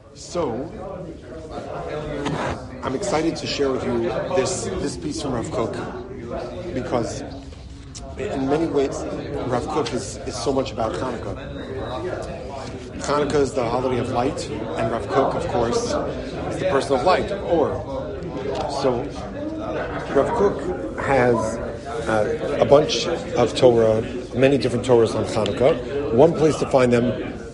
So, I'm excited to share with you this piece from Rav Kook because in many ways Rav Kook is so much about Hanukkah. Hanukkah is the holiday of light, and Rav Kook, of course, is the person of light. So Rav Kook has a bunch of Torah, many different Torahs on Hanukkah. One place to find them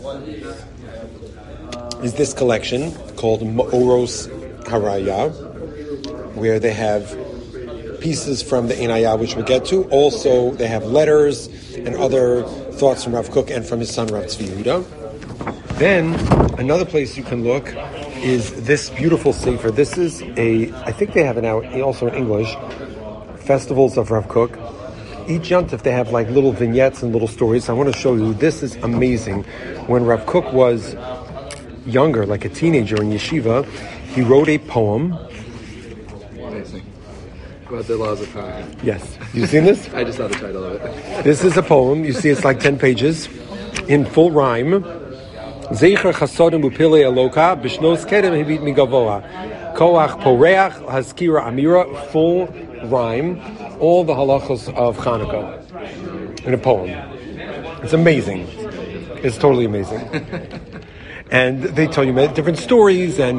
is this collection called Ma'oros Haraya, where they have pieces from the Einayah, which we'll get to. Also, they have letters and other thoughts from Rav Kook and from his son Rav Tzvi Yehuda. Then, another place you can look is this beautiful sefer. This is I think they have it now also in English, Festivals of Rav Kook. Each yontif they have like little vignettes and little stories. I want to show you, this is amazing. When Rav Kook was younger, like a teenager in yeshiva, he wrote a poem. Amazing. About the laws of Hanukkah. Yes. You seen this? I just saw the title of it. This is a poem. You see it's like 10 pages in full rhyme. Zeicher chasodim upile eloka b'shnos kedem hibit migavoa koach poreach haskira amira, full rhyme, all the halachos of Hanukkah in a poem. It's amazing. It's totally amazing. And they tell you different stories, and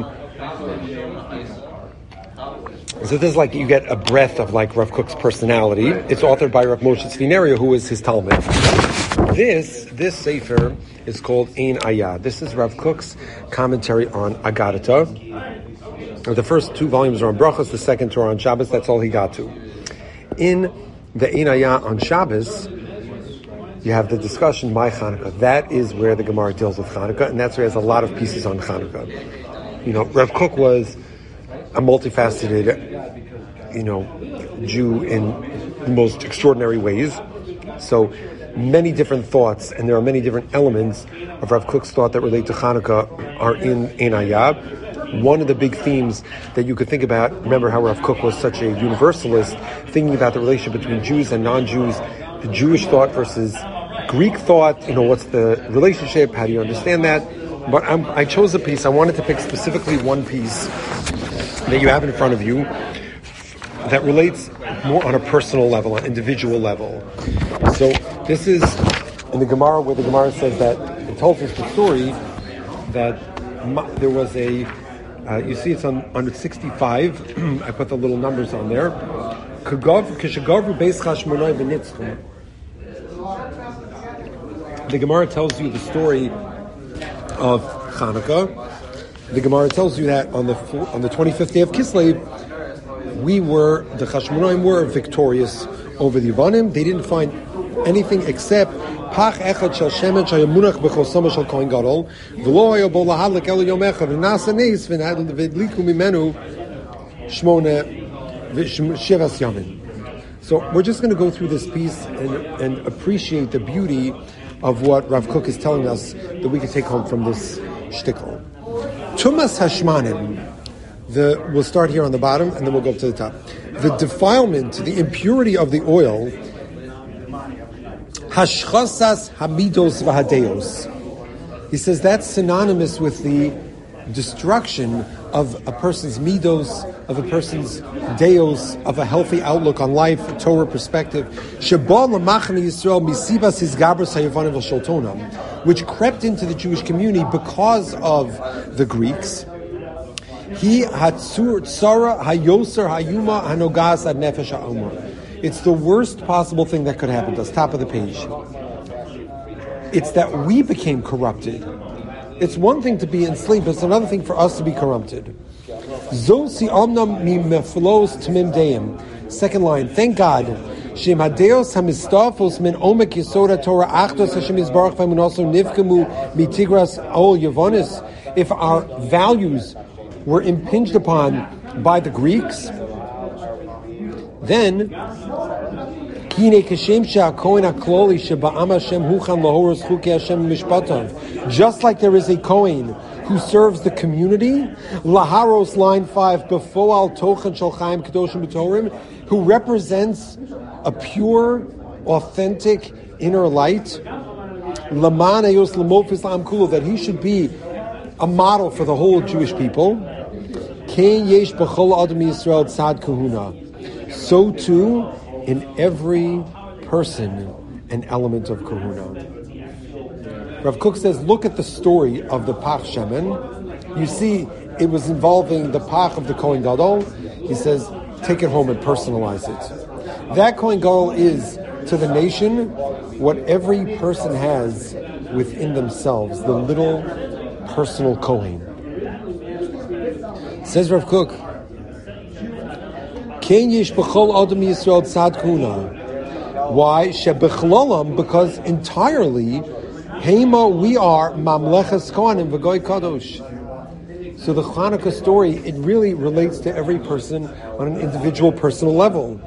so this is like you get a breath of like Rav Kook's personality. It's authored by Rav Moshe Tzvi Neria, who is his Talmud. This sefer is called Ein Ayah. This is Rav Kook's commentary on Agadah. The first two volumes are on Brachos, the second two are on Shabbos. That's all he got to. In the Ein Ayah on Shabbos, you have the discussion, My Hanukkah. That is where the Gemara deals with Hanukkah, and that's where he has a lot of pieces on Hanukkah. You know, Rav Kook was a multifaceted, Jew in the most extraordinary ways. So many different thoughts, and there are many different elements of Rav Kook's thought that relate to Hanukkah are in Ein Ayah. One of the big themes that you could think about, remember how Rav Kook was such a universalist, thinking about the relationship between Jews and non-Jews, the Jewish thought versus Greek thought, what's the relationship, how do you understand that? But I chose a piece, I wanted to pick specifically one piece that you have in front of you that relates more on a personal level, an individual level. So this is in the Gemara, where the Gemara says that, it tells us the story that there was you see it's on 65, I put the little numbers on there. The Gemara tells you the story of Hanukkah. The Gemara tells you that on the 25th day of Kislev, the Chashmonaim were victorious over the Yevanim. They didn't find anything except Pach Echad Shel Shemen Shayamunach B'Chosama Shel Kohen Gadol V'lo Hayo Bo Lahadlik Elo Yom Echad V'Nasa Neis V'Liku Mimenu Shivas Yamin. So we're just going to go through this piece and appreciate the beauty of what Rav Kook is telling us that we can take home from this shtickle. Tumas Hashmanim. We'll start here on the bottom and then we'll go up to the top. The defilement, the impurity of the oil, Hashchasas Hamidos Vahadeos. He says that's synonymous with the destruction of a person's midos, of a person's deos, of a healthy outlook on life, a Torah perspective, which crept into the Jewish community because of the Greeks. It's the worst possible thing that could happen to us. Top of the page. It's that we became corrupted. It's one thing to be enslaved, but it's another thing for us to be corrupted. Second line, thank God. If our values were impinged upon by the Greeks, then just like there is a Kohen who serves the community, Laharos, line 5, Befoal Tochen Sholchaim Kedoshim B'Torim, who represents a pure, authentic inner light, that he should be a model for the whole Jewish people. Kein yesh b'chol adam Yisrael tzad kahuna. So too, in every person, an element of kahuna. Rav Kook says, look at the story of the Pach Shemen. You see, it was involving the Pach of the Kohen Gadol. He says, take it home and personalize it. That Kohen Gadol is, to the nation, what every person has within themselves, the little personal Kohen. Says Rav Kook, Kein yesh b'chol adam Yisrael tzad kahuna. Why? Shebechlalam, because entirely, Heima, we are Mamleches Kohanim v'Goy Kadosh. So the Chanukah story, it really relates to every person on an individual personal level.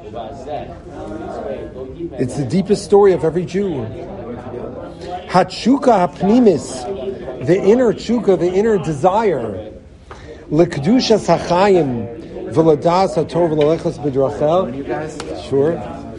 It's the deepest story of every Jew. Hatshuka hapnimis, the inner tshuka, the inner desire. L'kedushas hachayim v'ladas hator v'lalechas b'drachel. Sure.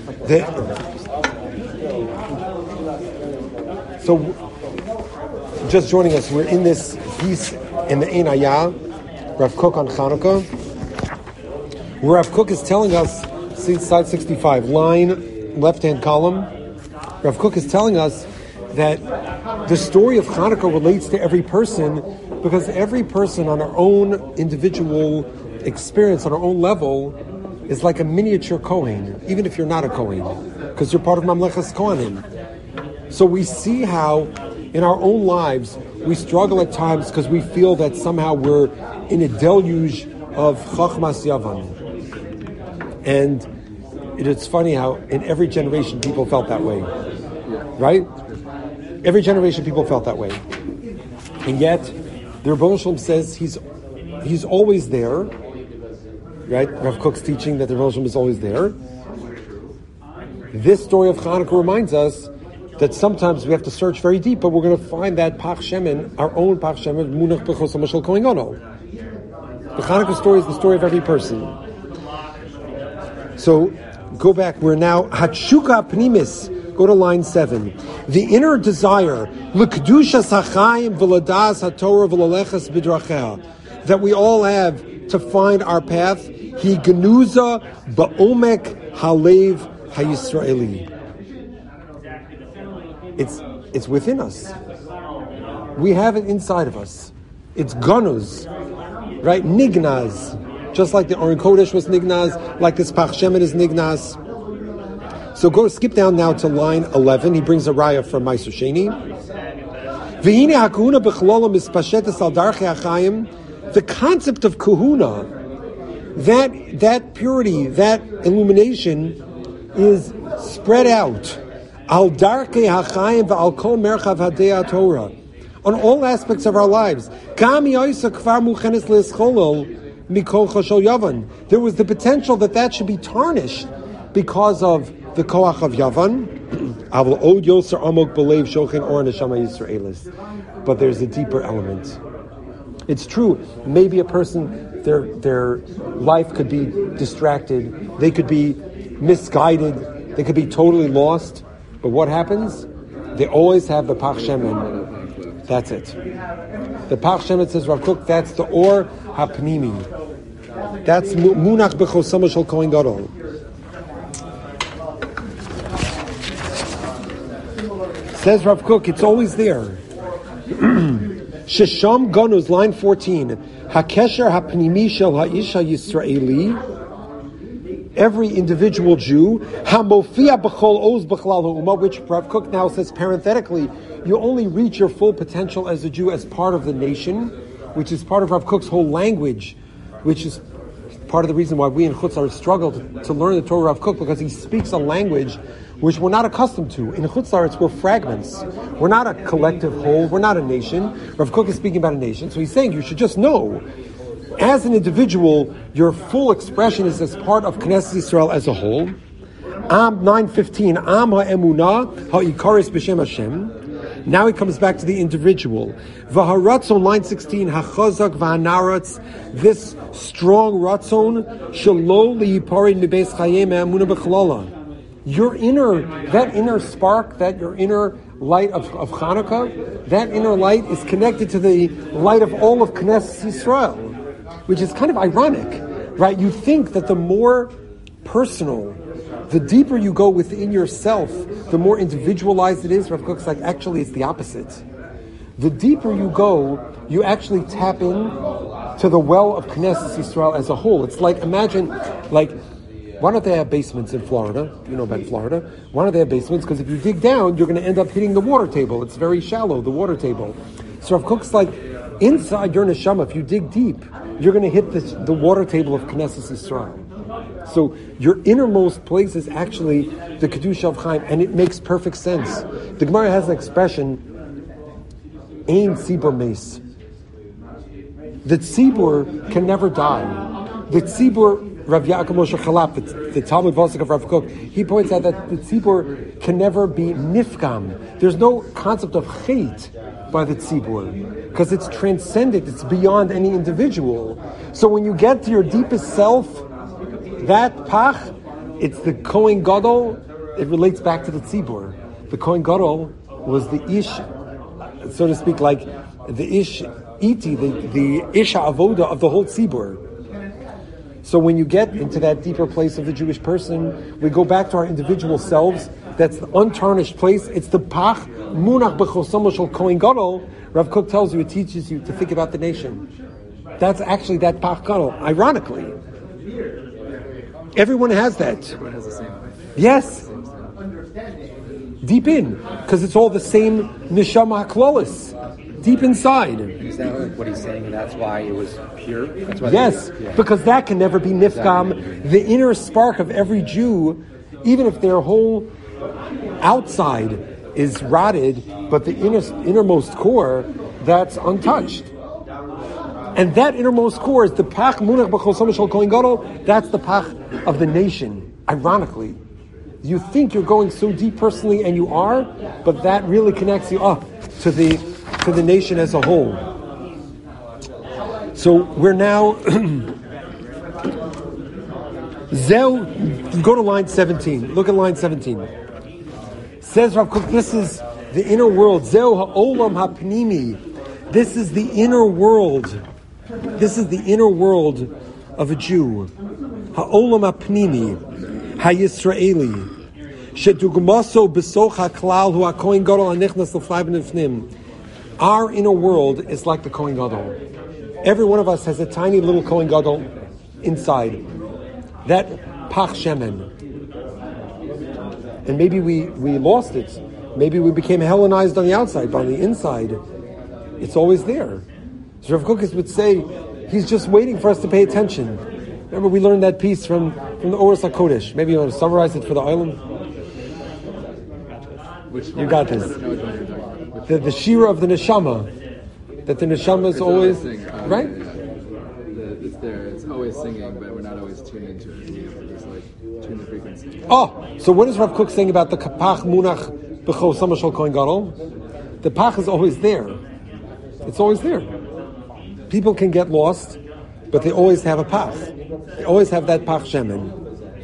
So, just joining us, we're in this piece in the Ein Hayah, Rav Kook on Chanukah, where Rav Kook is telling us, see side 65, line, left-hand column, Rav Kook is telling us that the story of Chanukah relates to every person because every person on our own individual experience, on our own level, is like a miniature Kohen, even if you're not a Kohen, because you're part of Mamleches Kohanim. So we see how in our own lives we struggle at times because we feel that somehow we're in a deluge of Chachmas Yavan. And it's funny how in every generation people felt that way. Right? Every generation people felt that way. And yet, the Rebbeinu Shalom says he's always there. Right? Rav Kook's teaching that the Rebbeinu Shalom is always there. This story of Chanukah reminds us that sometimes we have to search very deep, but we're going to find that Pach Shemen, our own Pach Shemen, Munach B'chos HaMashal Kohen Gadol. The Chanukah story is the story of every person. So, go back. We're now Hatshuka Pnimis. Go to line 7. The inner desire, L'kedushas hachayim v'ladas haTorah v'lalechas b'drachea, that we all have to find our path. Hi genuza ba'omek halev hayisraeli. It's within us. We have it inside of us. It's ganuz, right? Nignaz. Just like the Aron Kodesh was nignaz, like this Pach Shemen is nignaz. So skip down now to line 11. He brings a raya from Ma'aser Sheni. V'hine hakahuna b'chlolam mispashetes al darchei hachayim. The concept of kahuna, that purity, that illumination, is spread out. Al darkei hachayim v'al kol merchav hadei Torah, on all aspects of our lives. Kam yoisa kvar muchenes le'escholol mikol chashol yavan. There was the potential that should be tarnished because of the koach of yavan. Aval od yoser amok belev shochen or neshama yisraelis. But there's a deeper element. It's true. Maybe a person, their life could be distracted. They could be misguided. They could be totally lost. But what happens? They always have the Pach Shemen. That's it. The Pach Shemen, says Rav Kook, that's the Or HaPnimi. That's Munach B'chos HaMashal Kohen Gadol. Says Rav Kook, it's always there. Shesham Ganuz, line 14. Hakesher HaPnimi Shel Ha'isha Yisraeli. Every individual Jew, Hamofia B'chol Oz B'chlal Ha'umah, which Rav Kook now says parenthetically, you only reach your full potential as a Jew as part of the nation, which is part of Rav Kook's whole language, which is part of the reason why we in Chutz La'aretz struggle to learn the Torah of Rav Kook, because he speaks a language which we're not accustomed to. In Chutz La'aretz, we're fragments. We're not a collective whole. We're not a nation. Rav Kook is speaking about a nation, so he's saying you should just know, as an individual, your full expression is as part of Knesset Yisrael as a whole. Am 9:15. Am ha'emunah ha'ikaris b'shem Hashem. Now he comes back to the individual. V'haratzon, line 16. Hachazak v'hanaratz. This strong ratzon shelo liyiparid mibeis chayei me'emunah b'chlala. Your inner spark, that your inner light of Hanukkah, that inner light is connected to the light of all of Knesset Yisrael, which is kind of ironic, right? You think that the more personal, the deeper you go within yourself, the more individualized it is. Rav Kook's like, actually, it's the opposite. The deeper you go, you actually tap in to the well of Knesset Yisrael as a whole. It's like, imagine, like, why don't they have basements in Florida? You know about Florida. Why don't they have basements? Because if you dig down, you're going to end up hitting the water table. It's very shallow, the water table. So Rav Kook's like, inside your neshama, if you dig deep, you're going to hit the water table of Knesset Yisrael. So your innermost place is actually the Kedusha of Chaim, and it makes perfect sense. The Gemara has an expression, Ein Tzibur Meis. The Tzibur can never die. The Tzibur, Rav Yaakov Moshe Chalap, the Talmud Vosik of Rav Kook, he points out that the Tzibur can never be nifgam. There's no concept of chait by the Tzibur, because it's transcendent, it's beyond any individual. So when you get to your deepest self, that pach, it's the Kohen Gadol, it relates back to the Tzibur. The Kohen Gadol was the ish, so to speak, like the ish iti, the isha avoda of the whole Tzibur. So when you get into that deeper place of the Jewish person, we go back to our individual selves. That's the untarnished place. It's the pach munach b'chosamo shel Kohen Gadol. Rav Kook tells you, it teaches you to think about the nation. That's actually that pach gadol. Ironically, everyone has that. Everyone has the same way. Yes. Deep in, because it's all the same neshama haklolis. Deep inside. Is that what he's saying? And that's why it was pure? That's why Yes, because that can never be nifgam. The inner spark of every Jew, even if their whole outside is rotted, but the innermost core, that's untouched. And that innermost core is the pach munach b'chosam shel Kohen Gadol. That's the pach of the nation. Ironically, you think you're going so deep personally, and you are, but that really connects you up to the nation as a whole. So we're now go to line 17. Look at line 17. Says Rav Kook, this is the inner world. Zeu ha'olam ha'pnimi. This is the inner world. This is the inner world of a Jew. Ha'olam ha'pnimi, ha'yisraeli. Shedugmaso b'soch ha'klal hu ha'kohen gadol ha'nichnas l'fnai b'nifnim. Our inner world is like the Kohen Gadol. Every one of us has a tiny little Kohen Gadol inside. That pach shemen. And maybe we lost it. Maybe we became Hellenized on the outside, but on the inside, it's always there. So Rav Kook would say, he's just waiting for us to pay attention. Remember, we learned that piece from the Oros HaKodesh. Maybe you want to summarize it for the island? You got this. The shira of the neshama, that the neshama is always right. It's there. It's always singing, but we're not always tuned into it. We have to just tune the frequency. Oh, so what is Rav Kook saying about the kapach munach b'chosam shel Kohen Gadol? The pach is always there. It's always there. People can get lost, but they always have a pach. They always have that pach shemen.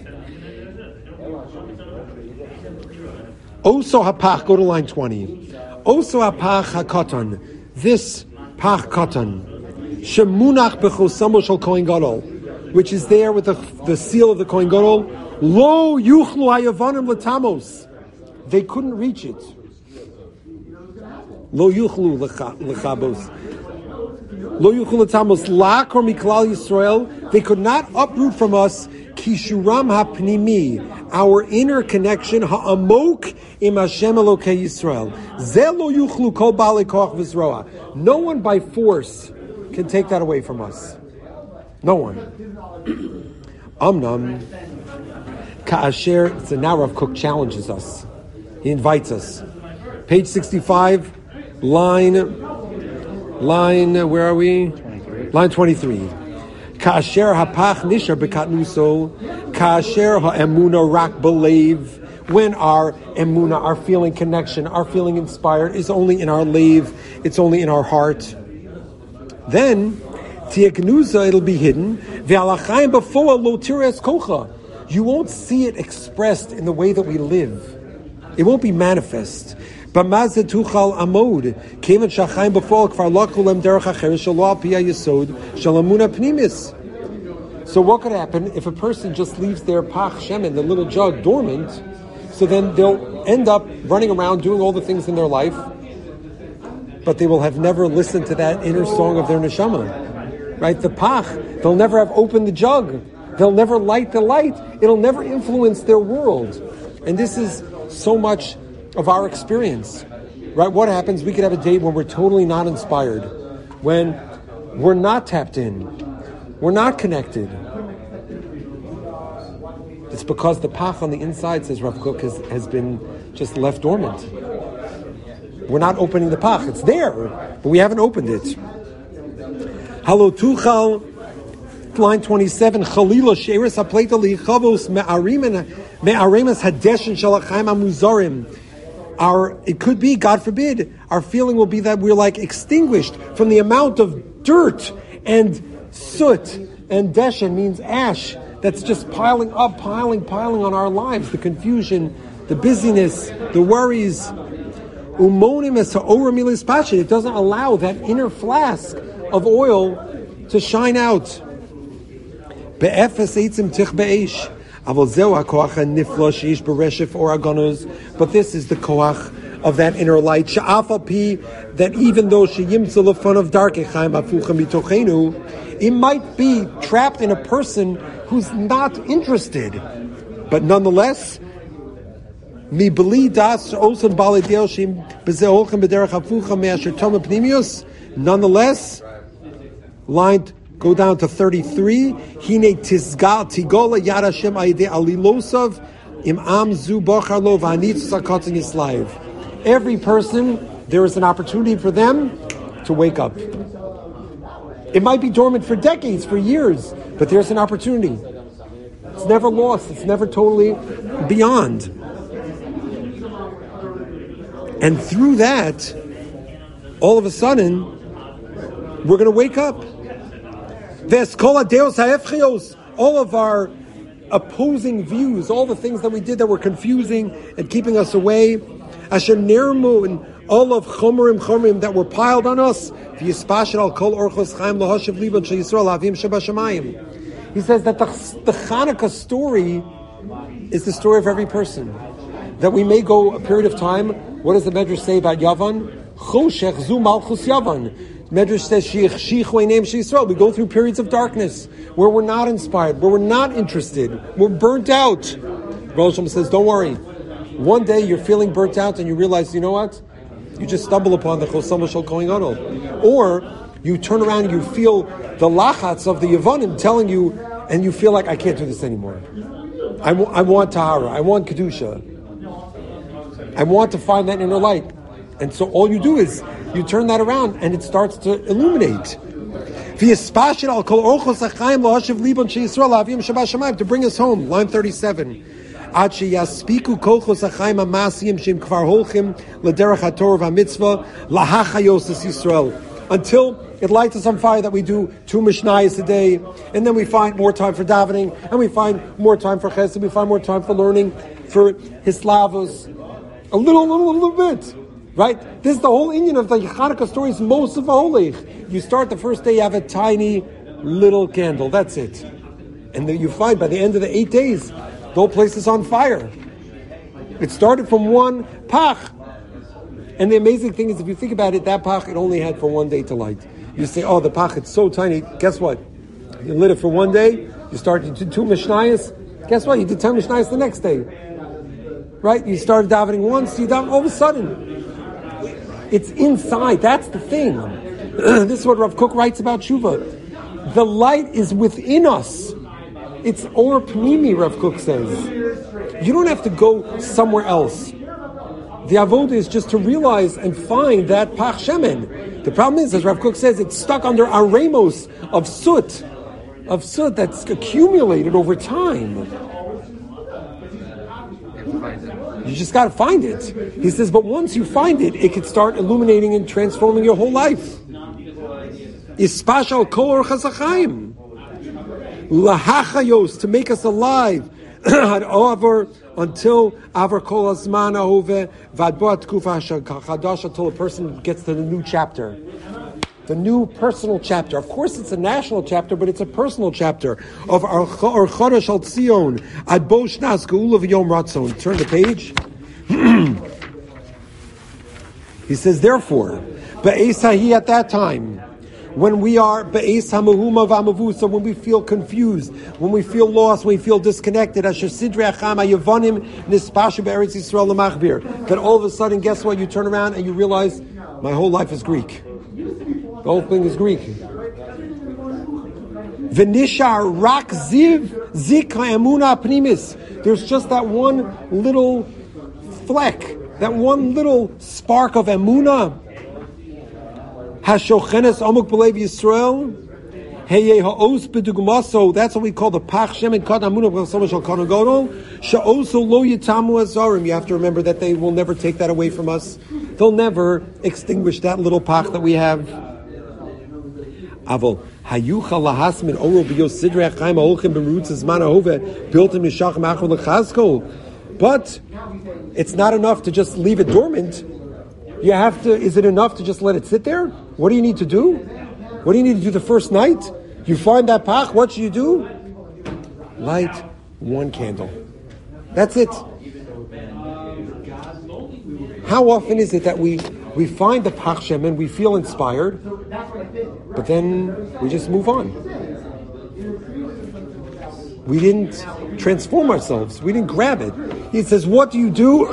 Oso hapach. Go to line 20. Oso hapach hakatan, this pach katan, shemunach b'chosamo shel Kohen Gadol, which is there with the seal of the Kohen Gadol. Lo yuchlu hayavanim latamos, they couldn't reach it. Lo yuchlu lechabos, lo yuchlu latamos lakor miklal Yisrael, they could not uproot from us kishuram hapnimi, our inner connection ha'amok im Hashem Elokei Yisrael. Ze lo yuchlu kol baalei koach v'zroa. No one by force can take that away from us. No one. Amnam ka'asher. So now Rav Kook challenges us. He invites us. Page 65, line. Where are we? 23. Line 23. Ka'asher hapach nishar bekatnuso, ka'asher ha'emuna rak belev. When our emuna, our feeling connection, our feeling inspired is only in our lev, it's only in our heart. Then tieknusa, it'll be hidden. Ve'alachayim b'foa lo tires kocha. You won't see it expressed in the way that we live. It won't be manifest. B'mazeh tuchal amod. Kevan shachayim b'fol kvar lachu lem derech acher shelo al pi hayesod shel emunah pnimis. So what could happen if a person just leaves their pach shemen, the little jug, dormant? So then they'll end up running around doing all the things in their life, but they will have never listened to that inner song of their neshama. Right? The pach, they'll never have opened the jug. They'll never light the light. It'll never influence their world. And this is so much of our experience. Right? What happens? We could have a day when we're totally not inspired, when we're not tapped in, we're not connected. It's because the pach on the inside, says Rav Kook, has been just left dormant. We're not opening the pach. It's there, but we haven't opened it. Halo tuchal, line 27. Chalila she'eres ha'pleita li'chavos me'aremas hadeshin shalachayim amuzarim. It could be, God forbid, our feeling will be that we're like extinguished from the amount of dirt and soot, and deshen means ash, that's just piling up, piling on our lives. The confusion, the busyness, the worries. It doesn't allow that inner flask of oil to shine out. But this is the koach of that inner light. That even though of dark, it might be trapped in a person who's not interested, but nonetheless, nonetheless, line go down to 33. Hine tizgal tigola yad Hashem ayidei alilosav im am zu bochar lo v'anitzus hakotzin yislayev. Every person, there is an opportunity for them to wake up. It might be dormant for decades, for years, but there's an opportunity. It's never lost. It's never totally beyond. And through that, all of a sudden, we're going to wake up. All of our opposing views, all the things that we did that were confusing and keeping us away, Asher nirmu and all of chomerim that were piled on us. He says that the Hanukkah story is the story of every person. That we may go a period of time. What does the Medrash say about Yavan? Choshech zu malchus Yavan. Medrash says we go through periods of darkness where we're not inspired, where we're not interested, we're burnt out. Rosh Hashanah says, don't worry. One day you're feeling burnt out and you realize, you know what? You just stumble upon the Chosam Shel Kohen Gadol. Or you turn around and you feel the lachats of the Yevanim telling you, and you feel like, I can't do this anymore. I want Tahara. I want Kedusha. I want to find that inner light. And so all you do is you turn that around and it starts to illuminate. To bring us home, line 37. Until it lights us on fire that we do 2 Mishnayos a day, and then we find more time for davening, and we find more time for chesed, we find more time for learning, for hislavos, a little bit, right? This is the whole Indian of the Hanukkah story. Is most of holy. You start the first day, you have a tiny little candle. That's it, and then you find by the end of the 8 days, the whole place is on fire. It started from one pach. And the amazing thing is, if you think about it, that pach, it only had for 1 day to light. You say, oh, the pach, it's so tiny. Guess what? You lit it for 1 day. You started to do 2 Mishnayos. Guess what? You did 10 Mishnayos the next day. Right? You started davening once, you daven, all of a sudden. It's inside. That's the thing. This is what Rav Kook writes about Tshuva. The light is within us. It's or pnimi, Rav Kook says. You don't have to go somewhere else. The avodah is just to realize and find that pach shemen. The problem is, as Rav Kook says, it's stuck under aremos of soot that's accumulated over time. You just got to find it. He says, but once you find it, it can start illuminating and transforming your whole life. Ispashal kol orchas hachaim. Lahachayos, to make us alive. had over until Avar Kol Azman Ahove Vadboat Kufa Chadash, until a person gets to the new chapter. The new personal chapter. Of course, it's a national chapter, but it's a personal chapter of Ar Chodesh Al Tzion Ad Bo Shnas Geula V'Yom Ratzon. Turn the page. He says, therefore, Be'ez Hahi, at that time, when we are Be'ez HaMehuma V'Amavusa, when we feel confused, when we feel lost, when we feel disconnected, Asher Sidrei Acham HaYevonim Nispashu Be'eretz Yisrael L'Machbir, that all of a sudden, guess what? You turn around and you realize, my whole life is Greek. The whole thing is Greek. V'nishar rak ziv zika emuna pnimis. There's just that one little fleck, that one little spark of emuna. Hashochenes amuk b'lev Yisrael. Heye ha'os b'dugmaso. That's what we call the pach shemen kad emuna b'chasama shel kanagodol. She'oso lo yitamu azarim. You have to remember that they will never take that away from us. They'll never extinguish that little pach that we have. Avol hayucha lahasmin oro b'yos sidrei achayim ha'olchim b'merutz zman ha'ove built in mishach machor l'chazko. But it's not enough to just leave it dormant. You have to. Is it enough to just let it sit there? What do you need to do? What do you need to do the first night? You find that pach. What should you do? Light one candle. That's it. How often is it that we find the pach shemen, we feel inspired, but then we just move on? We didn't transform ourselves. We didn't grab it. He says, what do? You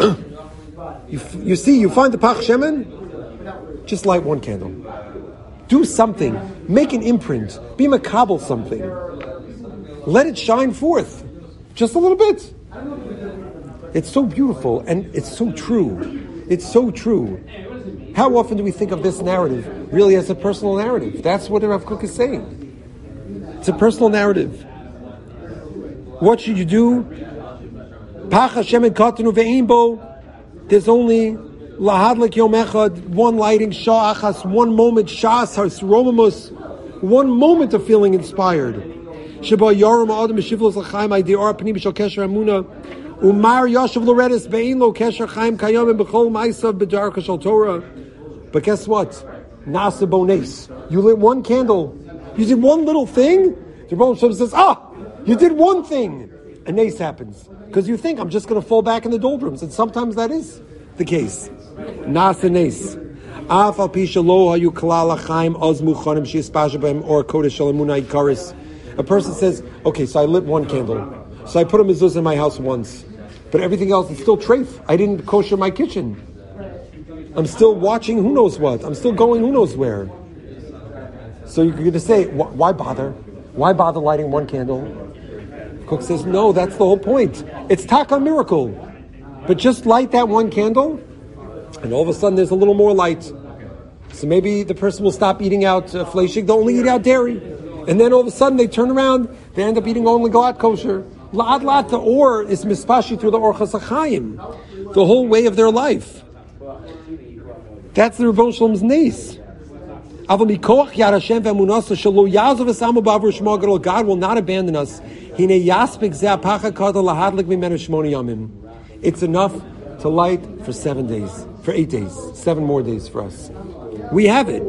see, you find the pach shemen, just light one candle. Do something. Make an imprint. Be makabel something. Let it shine forth. Just a little bit. It's so beautiful and it's so true. It's so true. How often do we think of this narrative really as a personal narrative? That's what Rav Kook is saying. It's a personal narrative. What should you do? Pach Hashem and Katanu ve'imbo. There's only lahadlik yom echad, one lighting, shah achas, one moment, shas haromamus, one moment of feeling inspired. Sheba yarum adam shivlos l'chaim ideor pnim b'shal kesher amuna umar yashav loredes bein lo kesher chaim kayam b'chol ma'asav b'darka shal Torah. But guess what? Nasa bones. You lit one candle. You did one little thing. The Rebbe Shem says, you did one thing. A nace happens. Because you think, I'm just going to fall back in the doldrums. And sometimes that is the case. Nasa nace. Afal pisha lo hayu kalal achaim oz muchanim she'espasha b'hem or kodesh shalamunai karis. A person says, okay, so I lit one candle. So I put a mezuzah in my house once. But everything else is still treif. I didn't kosher my kitchen. I'm still watching who knows what. I'm still going who knows where. So you're going to say, why bother? Why bother lighting one candle? Cook says, no, that's the whole point. It's taka miracle. But just light that one candle, and all of a sudden there's a little more light. So maybe the person will stop eating out fleishig. They'll only eat out dairy. And then all of a sudden they turn around, they end up eating only glad kosher. La'ad lat, the or is mispashi through the orchas achayim. The whole way of their life. That's the Rebbe Shalom's nace. God will not abandon us. It's enough to light for 7 days, for 8 days, 7 more days for us. We have it.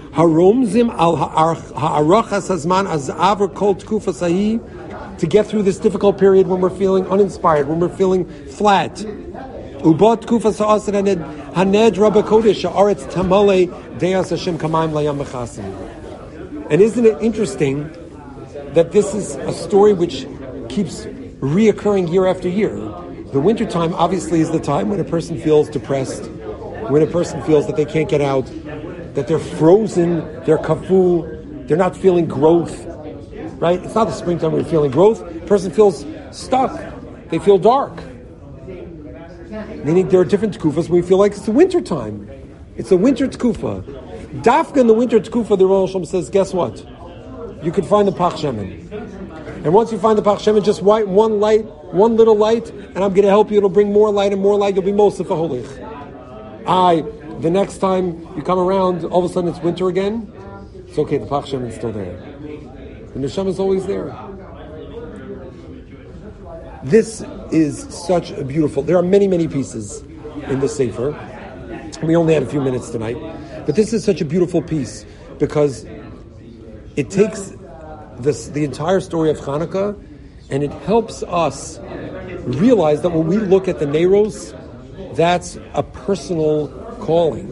To get through this difficult period when we're feeling uninspired, when we're feeling flat. And isn't it interesting that this is a story which keeps reoccurring year after year? The wintertime obviously is the time when a person feels depressed, when a person feels that they can't get out, that they're frozen, they're kafu, they're not feeling growth, right? It's not the springtime when you're feeling growth. A person feels stuck. They feel dark. Meaning there are different tkufas when we feel like it's the winter time. It's a winter tkufa. Dafka in the winter tkufa, the Rosh Hashanah says, guess what? You can find the pach shemen. And once you find the pach shemen, just light one little light, and I'm going to help you. It'll bring more light and more light. You'll be most of a holich. The next time you come around, all of a sudden it's winter again. It's okay, the pach shemen is still there. The neshama is always there. This is such a beautiful. There are many, many pieces in the Sefer. We only had a few minutes tonight, but this is such a beautiful piece because it takes the entire story of Hanukkah and it helps us realize that when we look at the Neiros, that's a personal calling.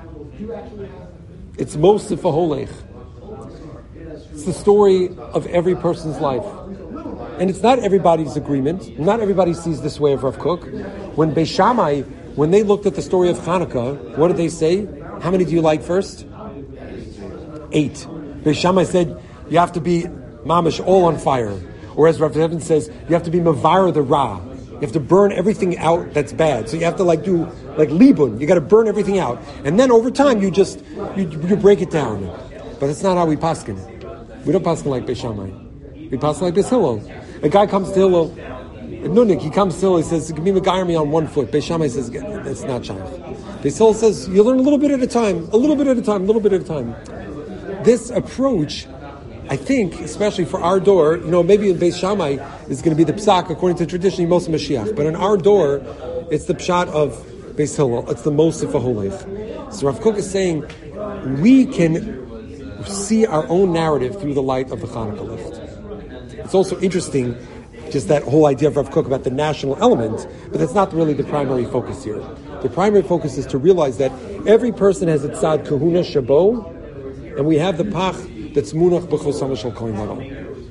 It's Mosif Aholech. It's the story of every person's life. And it's not everybody's agreement. Not everybody sees this way of Rav Kook. When Beis Shammai, when they looked at the story of Hanukkah, what did they say? How many do you like first? 8. Beis Shammai said, you have to be mamish, all on fire. Or as Rav Evans says, you have to be mavar the ra. You have to burn everything out that's bad. So you have to do libun. You got to burn everything out. And then over time, you break it down. But that's not how we paskin. We don't paskin like Beis Shammai. We paskin like Beis Hillel. A guy comes to Hillel, Nunik, he comes to Hillel, he says, give me me on 1 foot. Beis Shammai says, that's not shaykh. Beis Hillel says, you learn a little bit at a time, a little bit at a time, a little bit at a time. This approach, I think, especially for our door, maybe in Beis Shammai is going to be the psak according to tradition, Moshe Mashiach. But in our door, it's the pshat of Beis Hillel. It's the Mosif Aholech. So Rav Kook is saying we can see our own narrative through the light of the Hanukkah lift. It's also interesting, just that whole idea of Rav Kook about the national element, but that's not really the primary focus here. The primary focus is to realize that every person has a tzad kahuna shabo, and we have the pach that's munach b'chosam shel kohen gadol.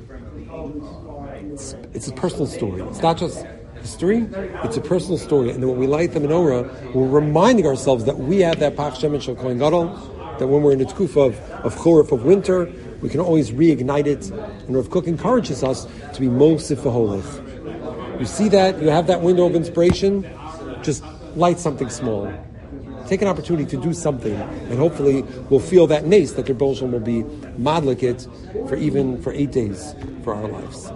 It's a personal story. It's not just history. It's a personal story. And then when we light the menorah, we're reminding ourselves that we have that pach shemen shel kohen gadol. That when we're in the tkufa of chorif, of winter, we can always reignite it. And Rav Kook encourages us to be mosif v'holech. You see that? You have that window of inspiration? Just light something small. Take an opportunity to do something, and hopefully we'll feel that nace that the Rebbe Shalom will be madlik it for 8 days for our lives.